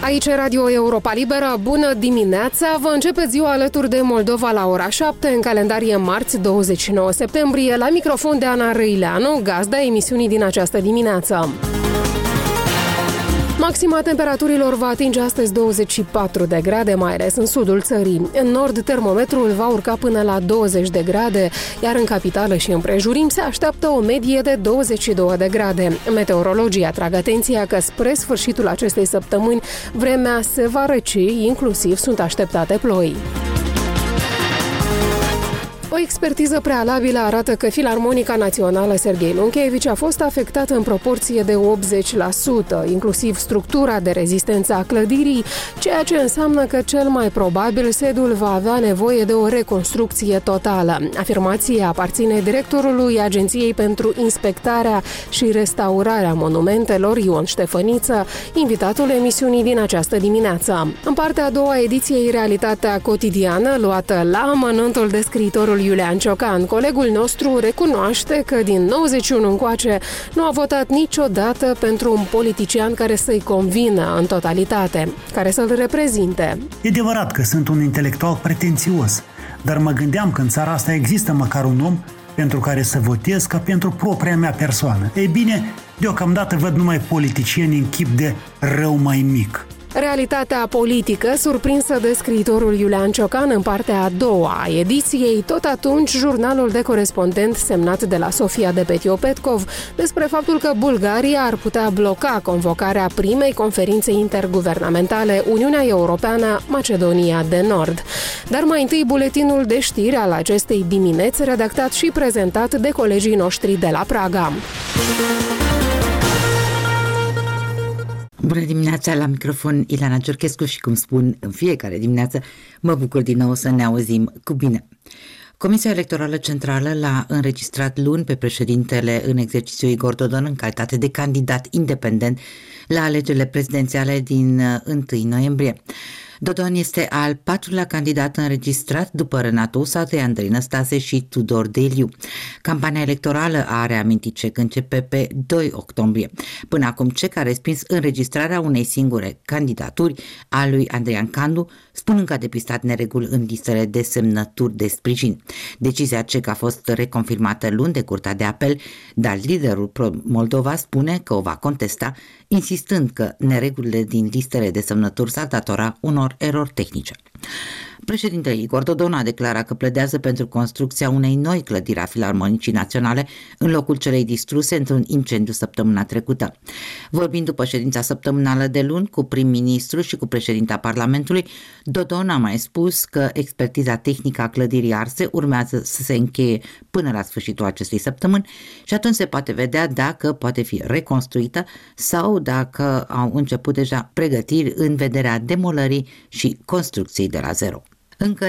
Aici Radio Europa Liberă, bună dimineața! Vă începe ziua alături de Moldova la ora 7, în calendarie marți 29 septembrie, la microfon de Ana Răileanu, gazda emisiunii din această dimineață. Maxima temperaturilor va atinge astăzi 24 de grade, mai ales în sudul țării. În nord, termometrul va urca până la 20 de grade, iar în capitală și împrejurim se așteaptă o medie de 22 de grade. Meteorologii atrag atenția că spre sfârșitul acestei săptămâni vremea se va răci, inclusiv sunt așteptate ploi. O expertiză prealabilă arată că Filarmonica Națională Serghei Lunchevici a fost afectată în proporție de 80%, inclusiv structura de rezistență a clădirii, ceea ce înseamnă că cel mai probabil sedul va avea nevoie de o reconstrucție totală. Afirmația aparține directorului Agenției pentru Inspectarea și Restaurarea Monumentelor, Ion Ștefăniță, invitatul emisiunii din această dimineață. În partea a doua ediției Realitatea Cotidiană, luată la amănuntul de scriitorul Iulian Ciocan, colegul nostru recunoaște că din 91 încoace nu a votat niciodată pentru un politician care să-i convină în totalitate, care să-l reprezinte. E adevărat că sunt un intelectual pretențios, dar mă gândeam că în țara asta există măcar un om pentru care să votez ca pentru propria mea persoană. Ei bine, deocamdată văd numai politicieni în chip de rău mai mic. Realitatea politică, surprinsă de scriitorul Iulian Ciocan în partea a doua a ediției, tot atunci jurnalul de corespondent semnat de la Sofia de Petio-Petkov despre faptul că Bulgaria ar putea bloca convocarea primei conferințe interguvernamentale Uniunea Europeană-Macedonia de Nord. Dar mai întâi buletinul de știri al acestei dimineți, redactat și prezentat de colegii noștri de la Praga. Bună dimineața, la microfon Ileana Giorchescu și, cum spun în fiecare dimineață, mă bucur din nou să ne auzim cu bine. Comisia Electorală Centrală l-a înregistrat luni pe președintele în exercițiu Igor Dodon în calitate de candidat independent la alegerile prezidențiale din 1 noiembrie. Dodon este al patrulea candidat înregistrat după Renato Usatu, Andrei Năstase și Tudor Deliu. Campania electorală a reamintit CEC începe pe 2 octombrie. Până acum CEC a respins înregistrarea unei singure candidaturi, a lui Andrian Candu, spunând că a depistat nereguli în listele de semnături de sprijin. Decizia CEC a fost reconfirmată luni de Curtea de Apel, dar liderul pro-Moldova spune că o va contesta, insistând că neregulile din listele de semnături s-ar datora unor erori tehnice. Președintele Igor Dodon a declarat că pledează pentru construcția unei noi clădiri a Filarmonicii Naționale în locul celei distruse într-un incendiu săptămâna trecută. Vorbind după ședința săptămânală de luni cu prim-ministru și cu președinta Parlamentului, Dodon a mai spus că expertiza tehnică a clădirii arse urmează să se încheie până la sfârșitul acestei săptămâni și atunci se poate vedea dacă poate fi reconstruită sau dacă au început deja pregătiri în vederea demolării și construcției de la zero. Încă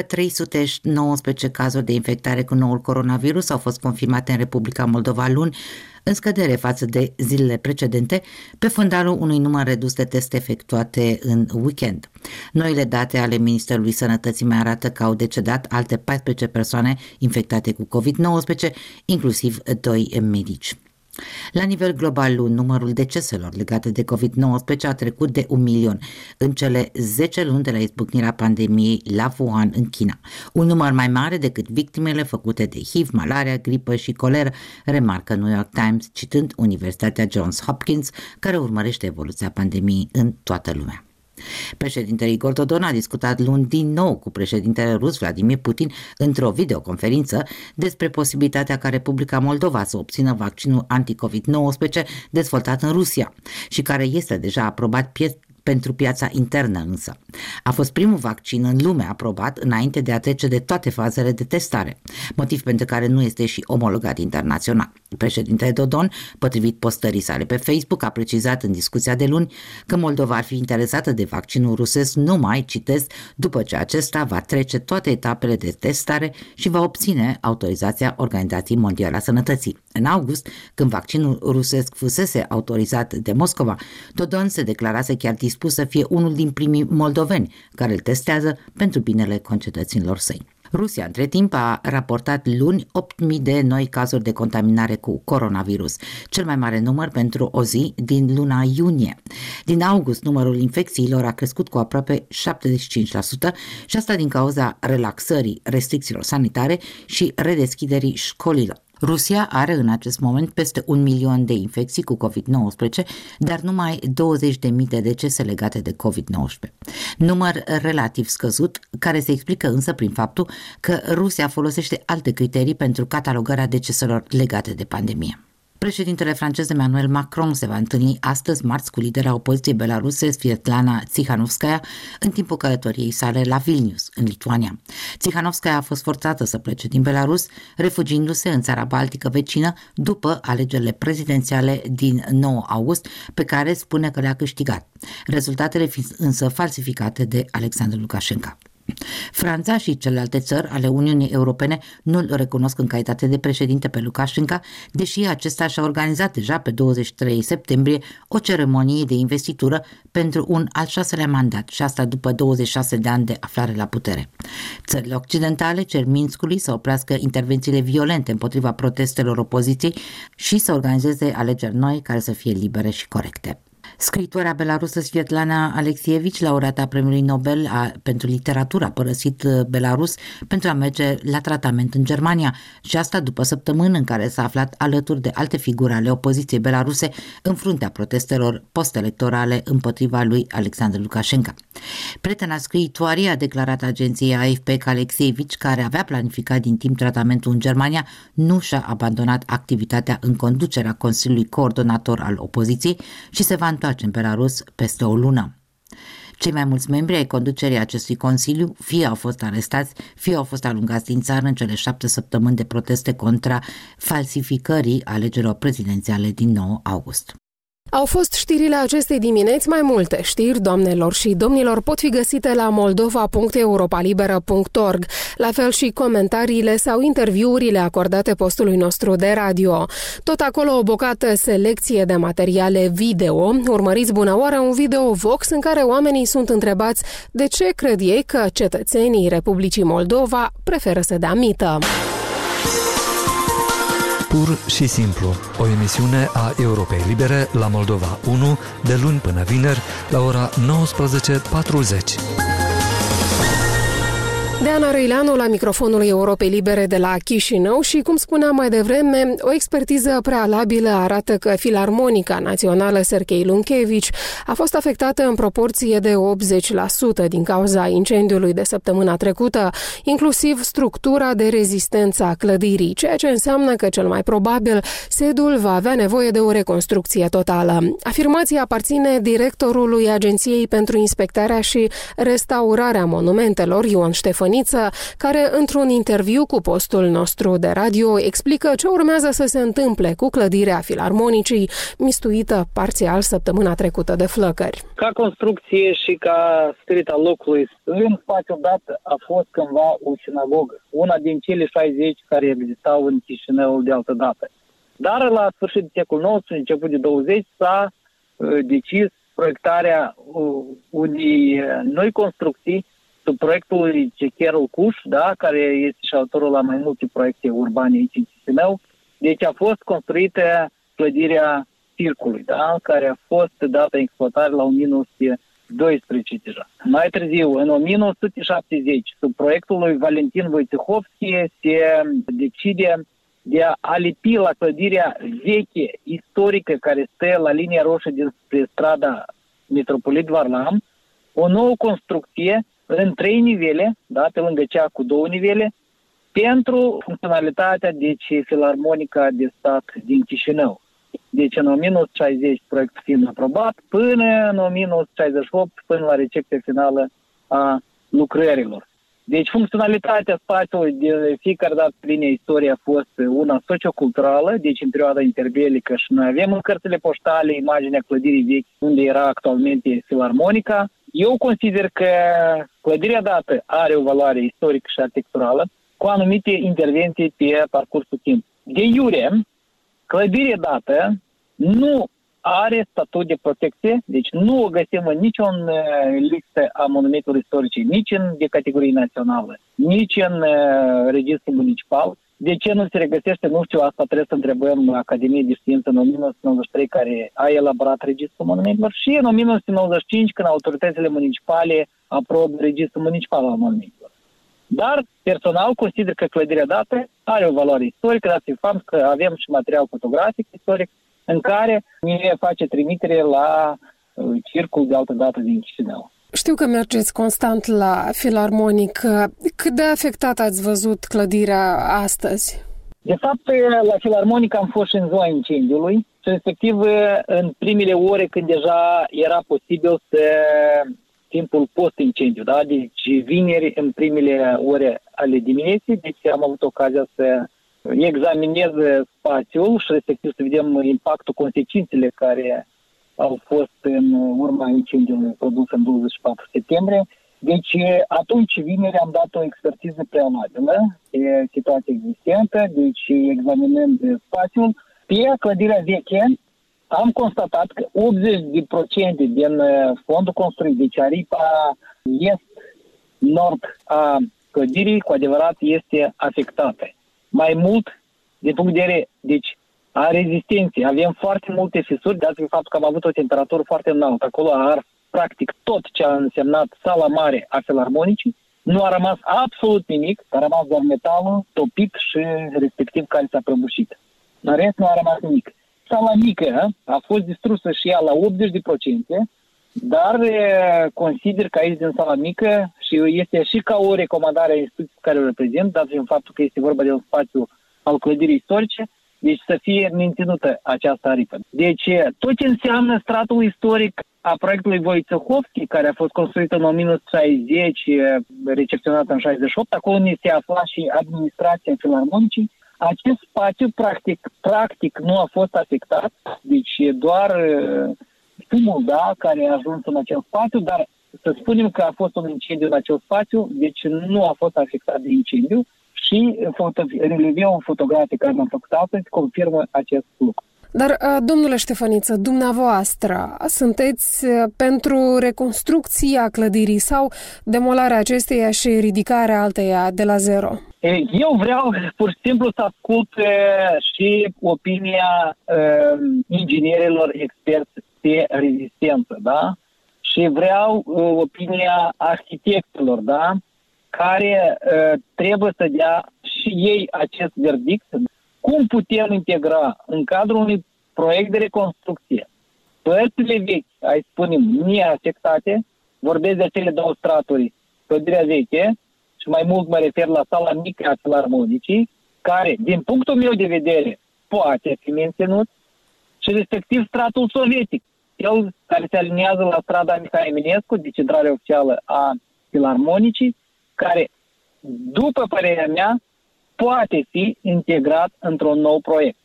319 cazuri de infectare cu noul coronavirus au fost confirmate în Republica Moldova luni, în scădere față de zilele precedente, pe fundalul unui număr redus de teste efectuate în weekend. Noile date ale Ministerului Sănătății mai arată că au decedat alte 14 persoane infectate cu COVID-19, inclusiv 2 medici. La nivel global, numărul deceselor legate de COVID-19 a trecut de 1 milion în cele 10 luni de la izbucnirea pandemiei la Wuhan, în China. Un număr mai mare decât victimele făcute de HIV, malaria, gripă și coleră, remarcă New York Times, citând Universitatea Johns Hopkins, care urmărește evoluția pandemiei în toată lumea. Președintele Igor Dodon a discutat luni din nou cu președintele rus Vladimir Putin într-o videoconferință despre posibilitatea ca Republica Moldova să obțină vaccinul anti-COVID-19 dezvoltat în Rusia și care este deja aprobat pentru piața internă însă. A fost primul vaccin în lume aprobat înainte de a trece de toate fazele de testare, motiv pentru care nu este și omologat internațional. Președintele Dodon, potrivit postării sale pe Facebook, a precizat în discuția de luni că Moldova ar fi interesată de vaccinul rusesc numai, citesc, după ce acesta va trece toate etapele de testare și va obține autorizația Organizației Mondiale a Sănătății. În august, când vaccinul rusesc fusese autorizat de Moscova, Dodon se declarase chiar dispus să fie unul din primii moldoveni care îl testează pentru binele concetățenilor săi. Rusia, între timp, a raportat luni 8.000 de noi cazuri de contaminare cu coronavirus, cel mai mare număr pentru o zi din luna iunie. Din august, numărul infecțiilor a crescut cu aproape 75% și asta din cauza relaxării restricțiilor sanitare și redeschiderii școlilor. Rusia are în acest moment peste 1 milion de infecții cu COVID-19, dar numai 20.000 de decese legate de COVID-19. Număr relativ scăzut, care se explică însă prin faptul că Rusia folosește alte criterii pentru catalogarea deceselor legate de pandemie. Președintele francez Emmanuel Macron se va întâlni astăzi, marți, cu lidera opoziției belaruse Svetlana Tsikhanovskaya în timpul călătoriei sale la Vilnius, în Lituania. Tsikhanovskaya a fost forțată să plece din Belarus, refugiindu-se în țara baltică vecină după alegerile prezidențiale din 9 august, pe care spune că le-a câștigat, rezultatele fiind însă falsificate de Alexandru Lukashenko. Franța și celelalte țări ale Uniunii Europene nu îl recunosc în calitate de președinte pe Lukashenko, deși acesta și-a organizat deja pe 23 septembrie o ceremonie de investitură pentru un al 6-lea mandat, și asta după 26 de ani de aflare la putere. Țările occidentale cer Minskului să oprească intervențiile violente împotriva protestelor opoziției și să organizeze alegeri noi care să fie libere și corecte. Scriitoarea belarusă Svetlana Alexievich, laureata Premiului Nobel pentru literatură, a părăsit Belarus pentru a merge la tratament în Germania, și asta după săptămâni în care s-a aflat alături de alte figuri ale opoziției belaruse în fruntea protestelor post-electorale împotriva lui Alexandru Lukashenko. Prietena scriitoarei a declarat agenției AFP că Alexievich, care avea planificat din timp tratamentul în Germania, nu și-a abandonat activitatea în conducerea Consiliului Coordonator al opoziției și se va întoarce în Belarus peste o lună. Cei mai mulți membri ai conducerii acestui consiliu fie au fost arestați, fie au fost alungați din țară în cele 7 săptămâni de proteste contra falsificării alegerilor prezidențiale din 9 august. Au fost știrile acestei dimineți. Mai multe știri, doamnelor și domnilor, pot fi găsite la moldova.europalibera.org, la fel și comentariile sau interviurile acordate postului nostru de radio. Tot acolo o bogată selecție de materiale video. Urmăriți bună oară un video Vox în care oamenii sunt întrebați de ce cred ei că cetățenii Republicii Moldova preferă să dea mită. Pur și simplu, o emisiune a Europei Libere la Moldova 1, de luni până vineri, la ora 19:40. Deana Răileanu la microfonul Europei Libere de la Chișinău și, cum spuneam mai devreme, o expertiză prealabilă arată că Filarmonica Națională Serghei Lunchevici a fost afectată în proporție de 80% din cauza incendiului de săptămâna trecută, inclusiv structura de rezistență a clădirii, ceea ce înseamnă că cel mai probabil sediul va avea nevoie de o reconstrucție totală. Afirmația aparține directorului Agenției pentru Inspectarea și Restaurarea Monumentelor, Ion Ștefăniță, care într-un interviu cu postul nostru de radio explică ce urmează să se întâmple cu clădirea Filarmonicii, mistuită parțial săptămâna trecută de flăcări. Ca construcție și ca spirit al locului, în spațiul dat a fost cândva o sinagogă, una din cele 60 care existau în Chișinău de altă dată. Dar la sfârșitul secolului XIX, început de 20, s-a decis proiectarea unei noi construcții sub proiectul lui Carol Cuș, da, care este și autorul la mai multe proiecte urbane aici în Chișinău. Deci a fost construită clădirea Circului, da, care a fost dată în exploatare la 1912 deja. Mai târziu, în 1970, sub proiectul lui Valentin Wojciechowski, se decide de a lipi la clădirea veche, istorică, care stă la linia roșie dinspre strada Metropolit Varlam, o nouă construcție în 3 nivele, da, pe lângă cea cu 2 nivele, pentru funcționalitatea, deci, Filarmonica de Stat din Chișinău. Deci în 1960 proiectul fiind aprobat, până în 1968, până la recepția finală a lucrărilor. Deci funcționalitatea spațiului de fiecare dată linia istorie a fost una socioculturală, deci în perioada interbelică, și noi avem în cărțile poștale imaginea clădirii vechi unde era actualmente Filarmonica. Eu consider că clădirea dată are o valoare istorică și arhitecturală cu anumite intervenții pe parcursul timpului. De iure, clădirea dată nu are statut de protecție, deci nu o găsim în niciun listă a monumentelor istorice, nici de categorie națională, nici în registru municipal. De ce nu se regăsește? Nu știu, asta trebuie să întrebăm Academia de Știință în 1993, care a elaborat registrul monumentelor, și în 1995, când autoritățile municipale aprobă registrul municipal al monumentelor. Dar, personal, consider că clădirea dată are o valoare istorică, dat fiind fapt că avem și material fotografic istoric, în care ne face trimitere la circul de altă dată din Chișinău. Știu că mergeți constant la Filarmonic. Cât de afectat ați văzut clădirea astăzi? De fapt, la Filarmonic am fost și în ziua incendiului, și respectiv în primele ore când deja era posibil să timpul post-incendiu, da? Deci vineri în primele ore ale dimineții, deci am avut ocazia să examinez spațiul și respectiv să vedem impactul, consecințele care au fost în urma incendiului produs în 24 septembrie. Deci atunci vineri am dat o expertiză prealabilă pe situația existentă, deci examinând spațiul. Pe clădirea veche am constatat că 80% din fondul construit, deci aripa est-nord a clădirii, cu adevărat este afectată. Mai mult, din punct de vedere, deci, a rezistenței. Avem foarte multe fisuri, dat fiind faptul că am avut o temperatură foarte înaltă. Acolo a ars practic tot ce a însemnat sala mare a Filarmonicii. Nu a rămas absolut nimic, a rămas doar metalul topit și respectiv care s-a prăbușit. În rest nu a rămas nimic. Sala mică a fost distrusă și ea la 80%, dar consider că aici din sala mică, și este și ca o recomandare a instituției care o reprezint, dat fiind faptul că este vorba de un spațiu al clădirii istorice, deci să fie menținută această aripă. Deci tot ce înseamnă stratul istoric a proiectului Wojciechowski, care a fost construit în 1960, recepționat în 68, acolo unde se afla și administrația Filarmonicii, acest spațiu practic nu a fost afectat, deci doar fumul, da, care a ajuns în acel spațiu, dar să spunem că a fost un incendiu în acel spațiu, deci nu a fost afectat de incendiu și releveul fotografic care l-am făcut astăzi confirmă acest lucru. Dar, domnule Ștefăniță, dumneavoastră sunteți pentru reconstrucția clădirii sau demolarea acesteia și ridicarea alteia de la zero? Eu vreau pur și simplu să ascult și opinia inginerilor experți pe rezistență, da? Și vreau opinia arhitecților, da? Care trebuie să dea și ei acest verdict. Cum putem integra în cadrul unui proiect de reconstrucție părțile vechi, hai spunem, neafectate, vorbesc de acele două straturi, clădirea veche, și mai mult mă refer la sala mică a Filarmonicii, care, din punctul meu de vedere, poate fi menținut, și respectiv stratul sovietic, cel care se aliniază la strada Mihai Eminescu, de centrare oficială a Filarmonicii, care, după părerea mea, poate fi integrat într-un nou proiect.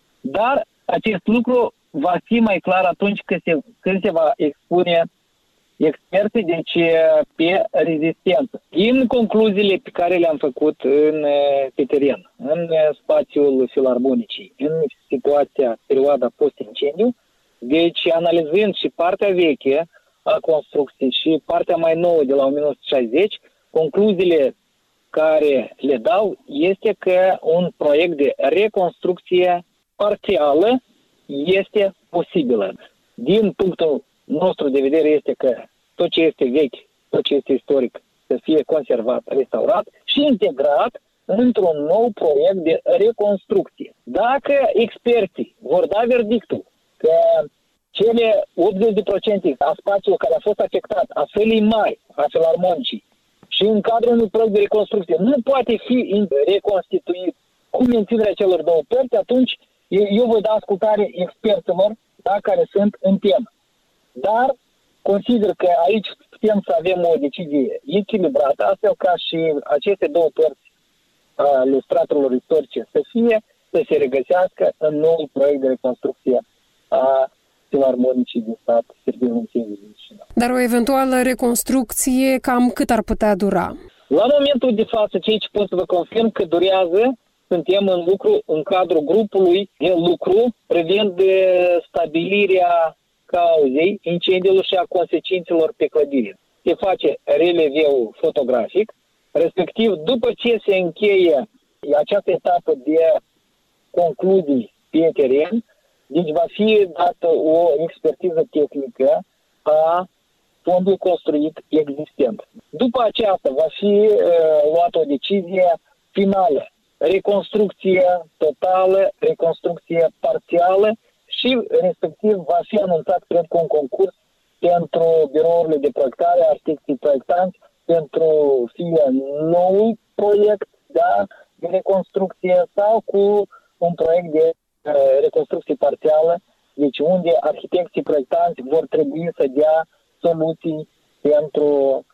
Dar acest lucru va fi mai clar atunci când se va expune experții, deci pe rezistență. Din concluziile pe care le-am făcut pe teren, în spațiul Filarmonicii, în situația, perioada post-incendiu, deci analizând și partea veche a construcției și partea mai nouă de la 1960, concluziile care le dau este că un proiect de reconstrucție parțială este posibilă. Din punctul nostru de vedere este că tot ce este vechi, tot ce este istoric să fie conservat, restaurat și integrat într-un nou proiect de reconstrucție. Dacă experții vor da verdictul că cele 80% a spațiului care a fost afectat, a sălii mari, a Filarmonicii, și în cadrul unui proiect de reconstrucție nu poate fi reconstituit cu menținerea celor două părți, atunci eu voi da ascultare experților, da, care sunt în temă. Dar consider că aici putem să avem o decizie echilibrată, astfel ca și aceste două părți ale straturilor istorice să se regăsească în noul proiect de reconstrucție a Filarmonicii din stat, Serghei Munteanu din Chișinău. Dar o eventuală reconstrucție cam cât ar putea dura? La momentul de față, ceea ce pot să vă confirm că durează suntem în lucru în cadrul grupului de lucru privind stabilirea cauzei incendiilor și a consecințelor pe clădire. Se face releveu fotografic, respectiv după ce se încheie această etapă de concluzii pe teren, deci va fi dată o expertiză tehnică a fondului construit existent. După aceasta va fi luată o decizie finală, reconstrucție totală, reconstrucție parțială și respectiv va fi anunțat, cred că, un concurs pentru birourile de proiectare, arhitecții proiectanți, pentru fie nou proiect, da, de reconstrucție sau cu un proiect de reconstrucție parțială, deci unde arhitecții proiectanți vor trebui să dea soluții pentru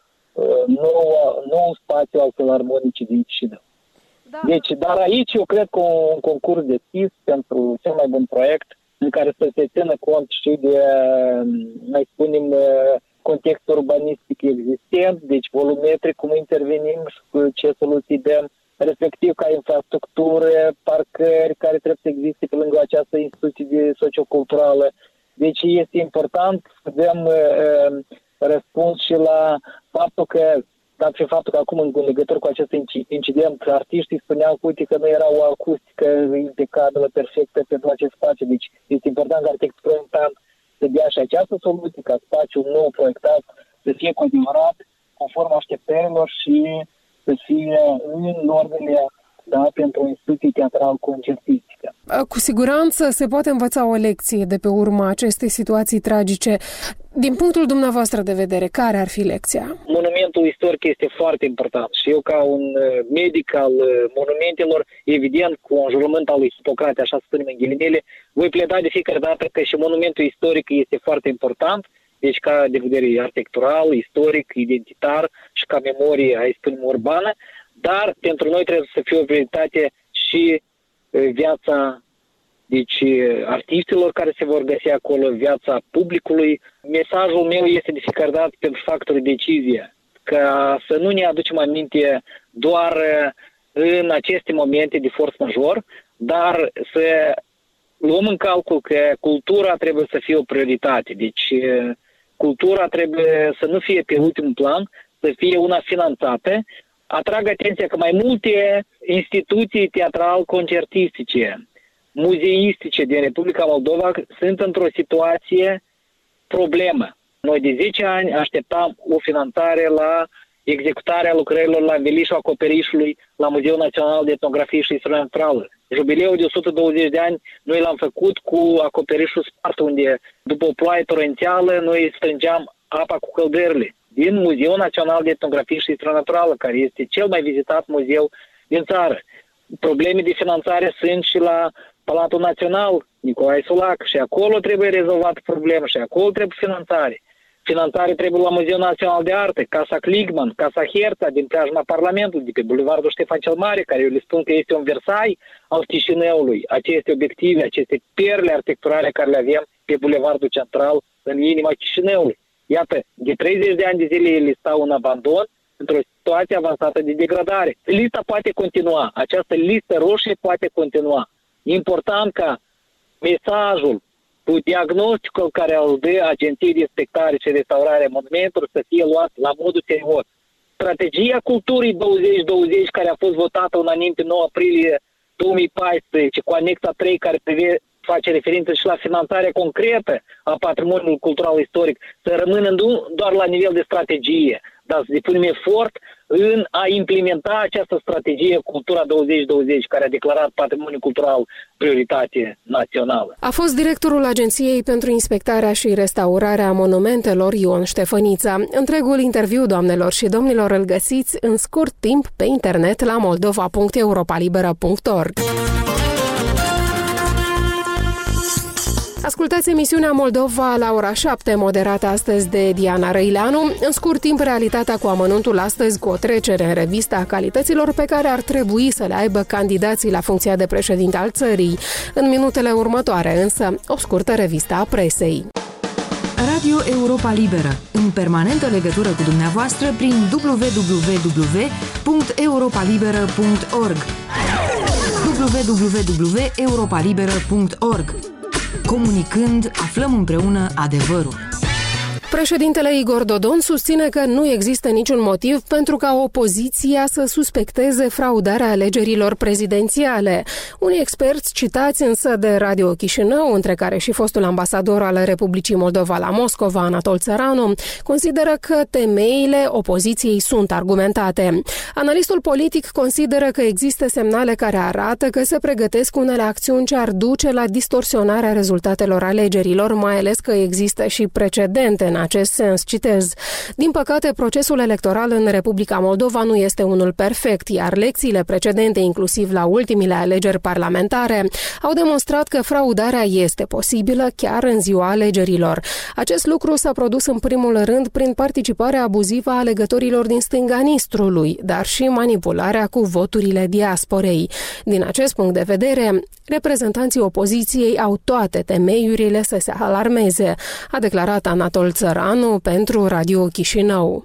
nou spațiu al Filarmonicii din Chișinău. Da. Deci, dar aici eu cred că un concurs deschis pentru cel mai bun proiect în care să se țină cont și de, mai spunem, contextul urbanistic existent, deci volumetric, cum intervenim și cu ce soluții dăm, respectiv ca infrastructură, parcări care trebuie să existe pe lângă această instituție socioculturală. Deci este important să dăm răspuns și la faptul că, dat fiind faptul că acum în legătură cu acest incident, artiștii spuneau că, uite, că nu era o acustică impecabilă, perfectă pentru acest spațiu. Deci este important ca arhitectul proiectant să dea și această soluție, ca spațiul nou proiectat să fie cu adevărat conform așteptărilor și să fie în normele, da, pentru o instituție teatral-concertistică. Cu siguranță se poate învăța o lecție de pe urma acestei situații tragice. Din punctul dumneavoastră de vedere, care ar fi lecția? Monumentul istoric este foarte important și eu, ca un medic al monumentelor, evident, cu un jurământ al lui Hipocrate, așa spunem în ghilimele, voi pleda de fiecare dată că și monumentul istoric este foarte important, deci ca de vedere arhitectural, istoric, identitar și ca memorie, hai spunem, urbană, dar pentru noi trebuie să fie o prioritate și viața, deci, artiștilor care se vor găsi acolo, viața publicului. Mesajul meu este de fiecare dată pentru factorul decizie, ca să nu ne aducem aminte doar în aceste momente de forță major, dar să luăm în calcul că cultura trebuie să fie o prioritate. Deci cultura trebuie să nu fie pe ultimul plan, să fie una finanțată. Atrag atenția că mai multe instituții teatral-concertistice, muzeistice din Republica Moldova sunt într-o situație problemă. Noi de 10 ani așteptam o finanțare la executarea lucrărilor la învelișul acoperișului la Muzeul Național de Etnografie și Istorie Naturală. Jubileul de 120 de ani noi l-am făcut cu acoperișul spart, unde după o ploaie torențială noi strângeam apa cu căldările din Muzeul Național de Etnografie și Istorie Naturală, care este cel mai vizitat muzeu din țară. Probleme de finanțare sunt și la Palatul Național Nicolae Sulac și acolo trebuie rezolvat problema și acolo trebuie finanțare. Finanțare trebuie la Muzeul Național de Artă, Casa Kligman, Casa Herța din preajma Parlamentului, de pe Bulevardul Ștefan cel Mare, care eu le spun că este un Versailles al Chișinăului. Aceste obiective, aceste perle arhitecturale care le avem pe Bulevardul Central în inima Chișinăului. Iată, de 30 de ani de zile ele stau în abandon, într-o situație avansată de degradare. Lista poate continua, această listă roșie poate continua. Important ca mesajul cu diagnosticul care îl dă Agenției de Inspectare și Restaurare a Monumentelor să fie luat la modul serios. Strategia Culturii 2020, care a fost votată unanim pe 9 aprilie 2014, cu anexa 3, care face referință și la finanțarea concretă a patrimoniului cultural istoric, să rămână nu doar la nivel de strategie, dar să depunem efort în a implementa această strategie Cultura 2020, care a declarat patrimoniul cultural prioritate națională. A fost directorul Agenției pentru Inspectarea și Restaurarea Monumentelor, Ion Ștefănița. Întregul interviu, doamnelor și domnilor, îl găsiți în scurt timp pe internet la moldova.europalibera.org. Ascultați emisiunea Moldova la ora 7, moderată astăzi de Diana Răileanu. În scurt timp, realitatea cu amănuntul astăzi, cu o trecere în revista a calităților pe care ar trebui să le aibă candidații la funcția de președinte al țării. În minutele următoare, însă, o scurtă revistă a presei. Radio Europa Liberă, în permanentă legătură cu dumneavoastră prin www.europalibera.org. www.europalibera.org. Comunicând, aflăm împreună adevărul. Președintele Igor Dodon susține că nu există niciun motiv pentru ca opoziția să suspecteze fraudarea alegerilor prezidențiale. Unii experți citați însă de Radio Chișinău, între care și fostul ambasador al Republicii Moldova la Moscova, Anatol Țăranu, consideră că temeiile opoziției sunt argumentate. Analistul politic consideră că există semnale care arată că se pregătesc unele acțiuni ce ar duce la distorsionarea rezultatelor alegerilor, mai ales că există și precedente în acest sens, citez. Din păcate, procesul electoral în Republica Moldova nu este unul perfect, iar lecțiile precedente, inclusiv la ultimile alegeri parlamentare, au demonstrat că fraudarea este posibilă chiar în ziua alegerilor. Acest lucru s-a produs în primul rând prin participarea abuzivă a alegătorilor din stânga Nistrului, dar și manipularea cu voturile diasporei. Din acest punct de vedere, reprezentanții opoziției au toate temeiurile să se alarmeze, a declarat Anatol Țăranu pentru Radio Chișinău.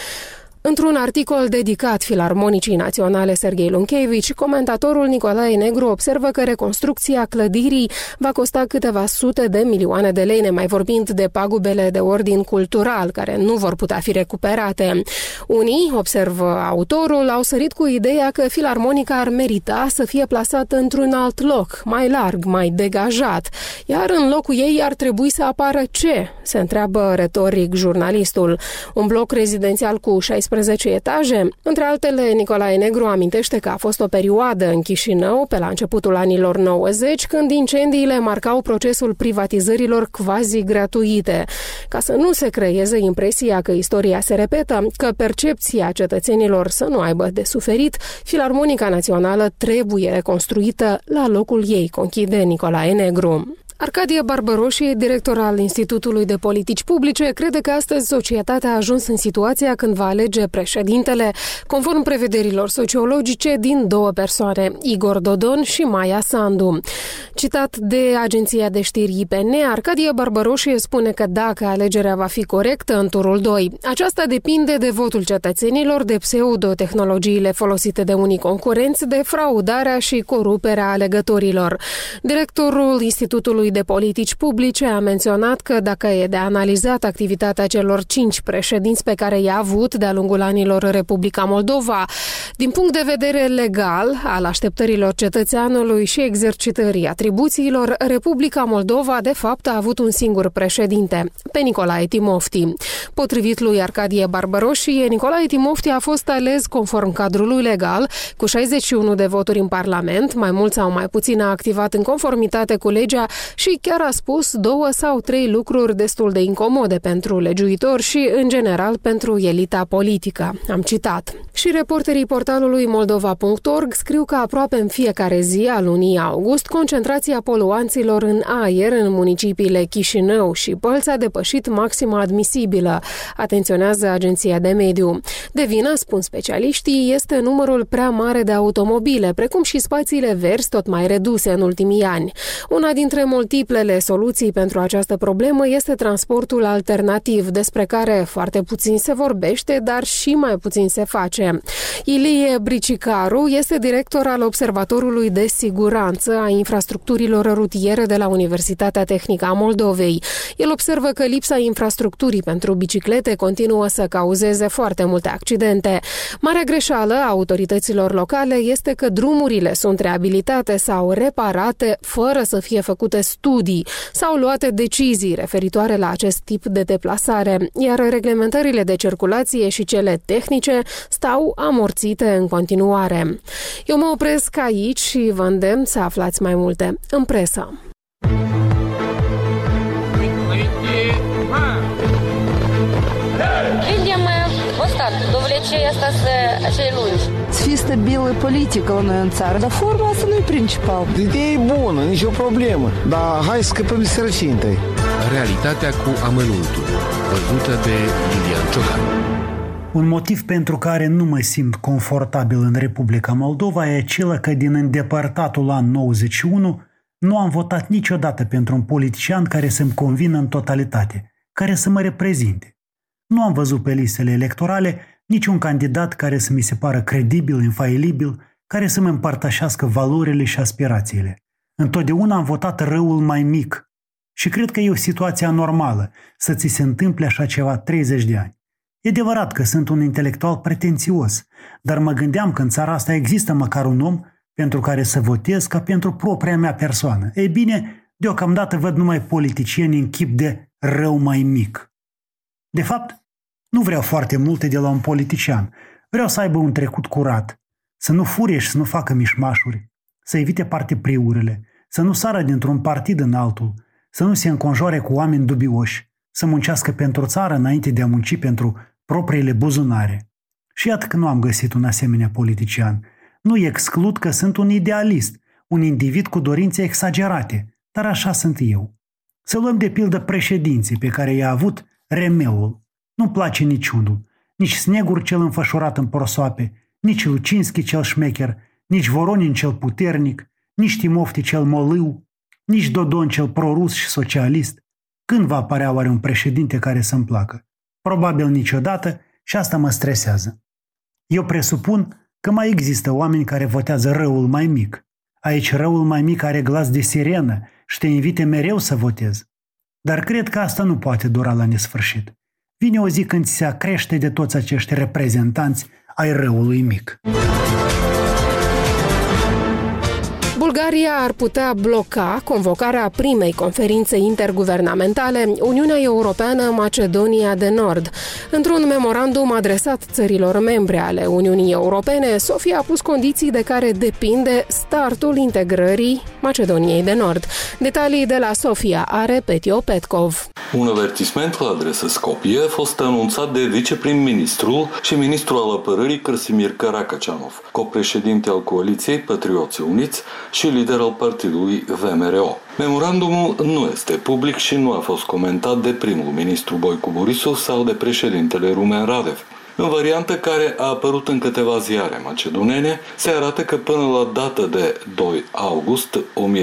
Într-un articol dedicat Filarmonicii Naționale Serghei Lunchevici, comentatorul Nicolae Negru observă că reconstrucția clădirii va costa câteva sute de milioane de lei, nemai vorbind de pagubele de ordin cultural, care nu vor putea fi recuperate. Unii, observă autorul, au sărit cu ideea că Filarmonica ar merita să fie plasată într-un alt loc, mai larg, mai degajat, iar în locul ei ar trebui să apară ce? Se întreabă retoric jurnalistul. Un bloc rezidențial cu 16 etaje? Între altele, Nicolae Negru amintește că a fost o perioadă în Chișinău, pe la începutul anilor 90, când incendiile marcau procesul privatizărilor quasi gratuite. Ca să nu se creeze impresia că istoria se repetă, că percepția cetățenilor să nu aibă de suferit, Filarmonica Națională trebuie reconstruită la locul ei, conchide Nicolae Negru. Arcadie Barbăroșie, director al Institutului de Politici Publice, crede că astăzi societatea a ajuns în situația când va alege președintele, conform prevederilor sociologice, din două persoane, Igor Dodon și Maia Sandu. Citat de agenția de știri IPN, Arcadie Barbăroșie spune că dacă alegerea va fi corectă în turul 2, aceasta depinde de votul cetățenilor, de pseudotehnologiile folosite de unii concurenți, de fraudarea și coruperea alegătorilor. Directorul Institutului de Politici Publice a menționat că dacă e de analizat activitatea celor 5 președinți pe care i-a avut de-a lungul anilor Republica Moldova, din punct de vedere legal al așteptărilor cetățeanului și exercitării atribuțiilor, Republica Moldova de fapt a avut un singur președinte, pe Nicolae Timofti. Potrivit lui Arcadie Barbăroșie, Nicolae Timofti a fost ales conform cadrului legal, cu 61 de voturi în Parlament, mai mult sau mai puțin a activat în conformitate cu legea și chiar a spus 2 sau 3 lucruri destul de incomode pentru legiuitori și, în general, pentru elita politică. Am citat. Și reporterii portalului Moldova.org scriu că aproape în fiecare zi a lunii august, concentrația poluanților în aer în municipiile Chișinău și Bălți a depășit maxima admisibilă, atenționează Agenția de Mediu. De vină, spun specialiștii, este numărul prea mare de automobile, precum și spațiile verzi tot mai reduse în ultimii ani. Una dintre multiplele soluții pentru această problemă este transportul alternativ, despre care foarte puțin se vorbește, dar și mai puțin se face. Ilie Bricicaru este director al Observatorului de Siguranță a Infrastructurilor Rutiere de la Universitatea Tehnică a Moldovei. El observă că lipsa infrastructurii pentru biciclete continuă să cauzeze foarte multe accidente. Marea greșeală a autorităților locale este că drumurile sunt reabilitate sau reparate fără să fie făcute studii sau luate decizii referitoare la acest tip de deplasare, iar reglementările de circulație și cele tehnice stau amorțite în continuare. Eu mă opresc aici și vă îndemn să aflați mai multe în presă. Să fie stabilă politică la noi în țară, dar forma asta nu e principal. Ideea e bună, nicio problemă, dar hai să scăpăm de sărăcie întâi. Realitatea cu amănuntul, văzută de Lilian Ciocan. Un motiv pentru care nu mă simt confortabil în Republica Moldova e acela că din îndepărtatul an 91 nu am votat niciodată pentru un politician care să-mi convină în totalitate, care să mă reprezinte. Nu am văzut pe listele electorale niciun candidat care să mi se pară credibil, infailibil care să-mi împărtășească valorile și aspirațiile. Întotdeauna am votat răul mai mic și cred că e o situație anormală să ți se întâmple așa ceva 30 de ani. E adevărat că sunt un intelectual pretențios, dar mă gândeam că în țara asta există măcar un om pentru care să votez ca pentru propria mea persoană. Ei bine, deocamdată văd numai politicieni în chip de rău mai mic. De fapt, nu vreau foarte multe de la un politician. Vreau să aibă un trecut curat, să nu fure și să nu facă mișmașuri, să evite partipriurile, să nu sară dintr-un partid în altul, să nu se înconjoare cu oameni dubioși, să muncească pentru țară înainte de a munci pentru propriile buzunare. Și iată că nu am găsit un asemenea politician. Nu exclud că sunt un idealist, un individ cu dorințe exagerate, dar așa sunt eu. Să luăm de pildă președinții pe care i-a avut Remeul. Nu-mi place niciunul, nici Snegur cel înfășurat în prosoape, nici Lucinski cel șmecher, nici Voronin cel puternic, nici Timofti cel molâu, nici Dodon cel prorus și socialist. Când va apărea oare un președinte care să-mi placă? Probabil niciodată și asta mă stresează. Eu presupun că mai există oameni care votează răul mai mic. Aici răul mai mic are glas de sirenă și te invite mereu să votezi. Dar cred că asta nu poate dura la nesfârșit. Vine o zi când ți se acrește de toți acești reprezentanți ai răului mic. Bulgaria ar putea bloca convocarea primei conferințe interguvernamentale Uniunea Europeană-Macedonia de Nord. Într-un memorandum adresat țărilor membre ale Uniunii Europene, Sofia a pus condiții de care depinde startul integrării Macedoniei de Nord. Detalii de la Sofia are Petio Petkov. Un avertisment la adresa Skopje a fost anunțat de viceprim-ministrul și ministrul al apărării Krăsimir Karakacianov, copreședinte al Coaliției Patrioții Uniți și lider al partidului VMRO. Memorandumul nu este public și nu a fost comentat de primul ministru Boicu Borisov sau de președintele Rumen Radev. În variantă care a apărut în câteva ziare macedonene, se arată că până la data de 2 august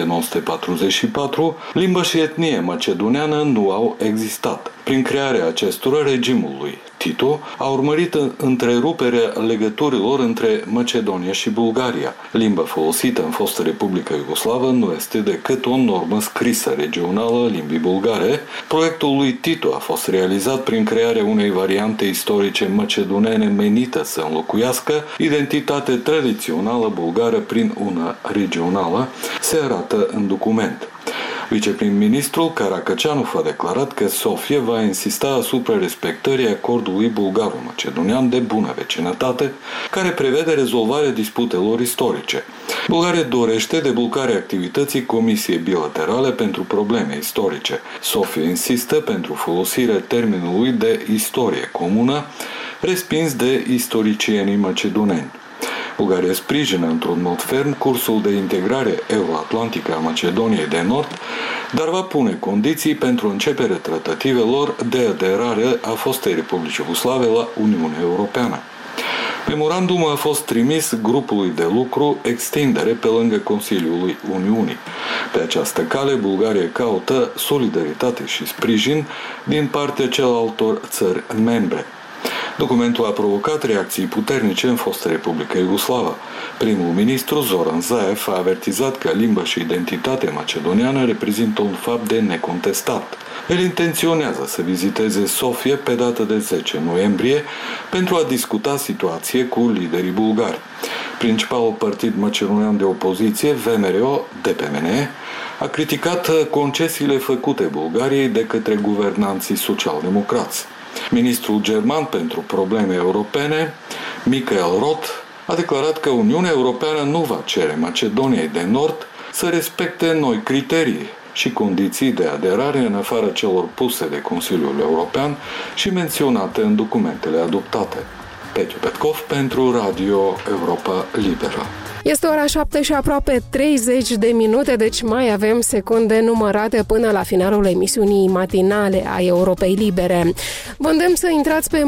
1944, limba și etnie macedoneană nu au existat. Prin crearea acestora, regimul lui Tito a urmărit întreruperea legăturilor între Macedonia și Bulgaria. Limba folosită în fostă Republica Iugoslavă nu este decât o normă scrisă regională a limbii bulgare. Proiectul lui Tito a fost realizat prin crearea unei variante istorice macedonene menită să înlocuiască identitatea tradițională bulgară prin una regională, se arată în document. Viceprim-ministrul Karakacianov a declarat că Sofia va insista asupra respectării acordului bulgaro-macedonian de bună vecinătate, care prevede rezolvarea disputelor istorice. Bulgaria dorește deblocarea activității Comisiei Bilaterale pentru Probleme Istorice. Sofia insistă pentru folosirea termenului de istorie comună, respins de istoricienii macedoneni. Bulgaria sprijină într-un mod ferm cursul de integrare euroatlantică a Macedoniei de Nord, dar va pune condiții pentru începerea tratativelor de aderare a fostei Republici Iugoslave la Uniunea Europeană. Memorandumul a fost trimis grupului de lucru extindere pe lângă Consiliul Uniunii. Pe această cale, Bulgaria caută solidaritate și sprijin din partea celaltor țări membre. Documentul a provocat reacții puternice în fosta Republica Iugoslavă. Primul ministru Zoran Zaev a avertizat că limba și identitatea macedoniană reprezintă un fapt de necontestat. El intenționează să viziteze Sofia pe data de 10 noiembrie pentru a discuta situație cu liderii bulgari. Principalul partid macedonian de opoziție, VMRO, DPMN, a criticat concesiile făcute Bulgariei de către guvernanții social-democrați. Ministrul german pentru probleme europene, Michael Roth, a declarat că Uniunea Europeană nu va cere Macedoniei de Nord să respecte noi criterii și condiții de aderare în afara celor puse de Consiliul European și menționate în documentele adoptate. Petio Petkov pentru Radio Europa Liberă. Este ora 7 și aproape 30 de minute, deci mai avem secunde numărate până la finalul emisiunii matinale a Europei Libere. Vă îndemn să intrați pe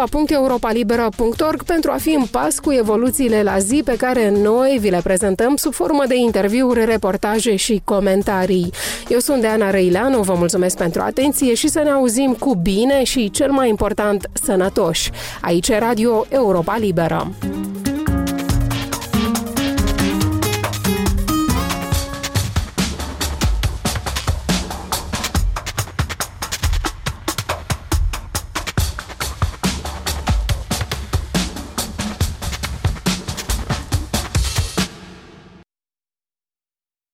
moldova.europalibera.org pentru a fi în pas cu evoluțiile la zi pe care noi vi le prezentăm sub formă de interviuri, reportaje și comentarii. Eu sunt Deana Răileanu, vă mulțumesc pentru atenție și să ne auzim cu bine și, cel mai important, sănătoși. Aici e Radio Europa Liberă.